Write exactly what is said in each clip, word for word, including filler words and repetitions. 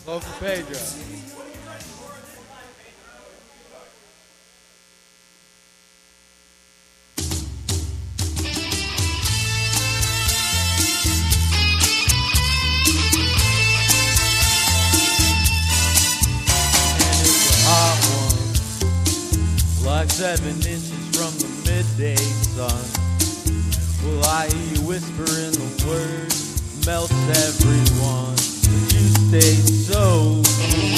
Go for Pedro. Like seven inches from the midday sun. Will I hear you whispering the words? Melts everyone. But you stay so cool.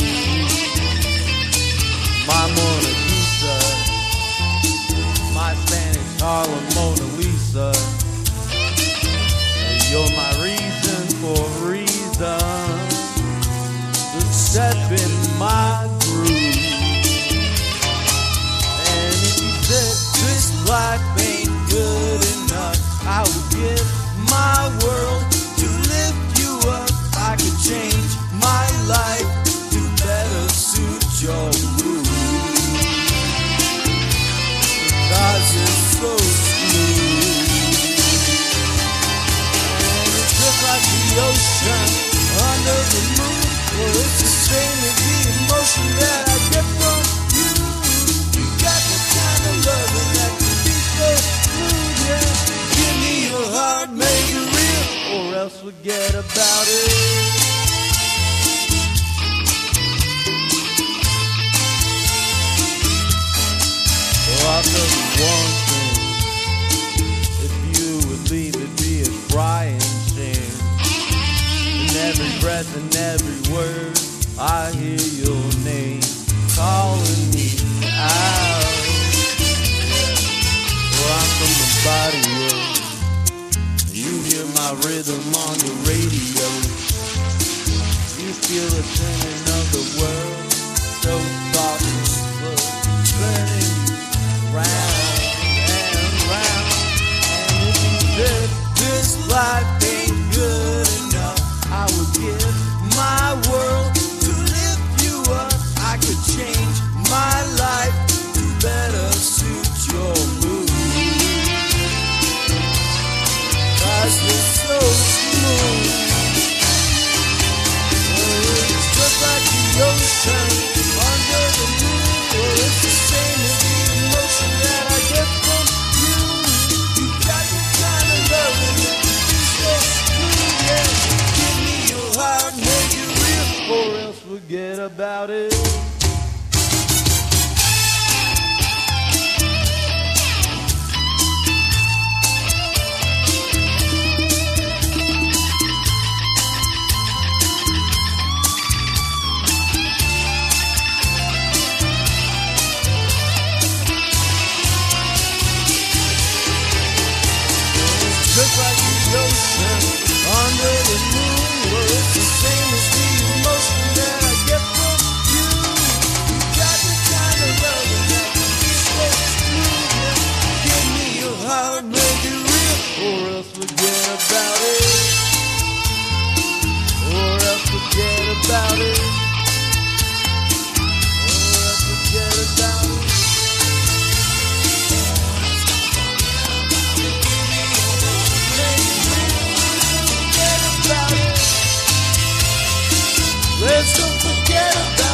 My Mona Lisa, my Spanish Harlem Mona Lisa. You're my reason for reason to step in my groove. This life ain't good enough. I would give my world to lift you up. I could change my life to better suit your mood. Cause it's so smooth. And it's just like the ocean under the moon. Well, it's the same as the emotion that I get from you. You got the kind of loving that can be so smooth, yeah. Give me your heart, make it real, or else forget about it. Well, I'll tell you one thing. If you would leave it be a crying shame. In every breath and every word I hear your name calling me out. Well, I'm from the barrio. You hear my rhythm on the radio. You feel the singing of the world, so soft and slow, turning round and round. And if you said this life ain't good enough, I would give my world to lift you up. I could change my life to better suit your mood. Cause it's so smooth. Well, it's just like the ocean under the moon. Well, it's the same as the emotion that I get from you. You got the kind of loving that is so smooth, yeah. Give me your heart, make it real, or else forget about it. Just like the ocean under the moon. Well, it's the same as the emotion that I get from you. You got the kind of loving that can be so smooth, yeah. Give me your heart, make it real, or else forget about it. Or else forget about it. Or else forget about it. Let's don't forget about it.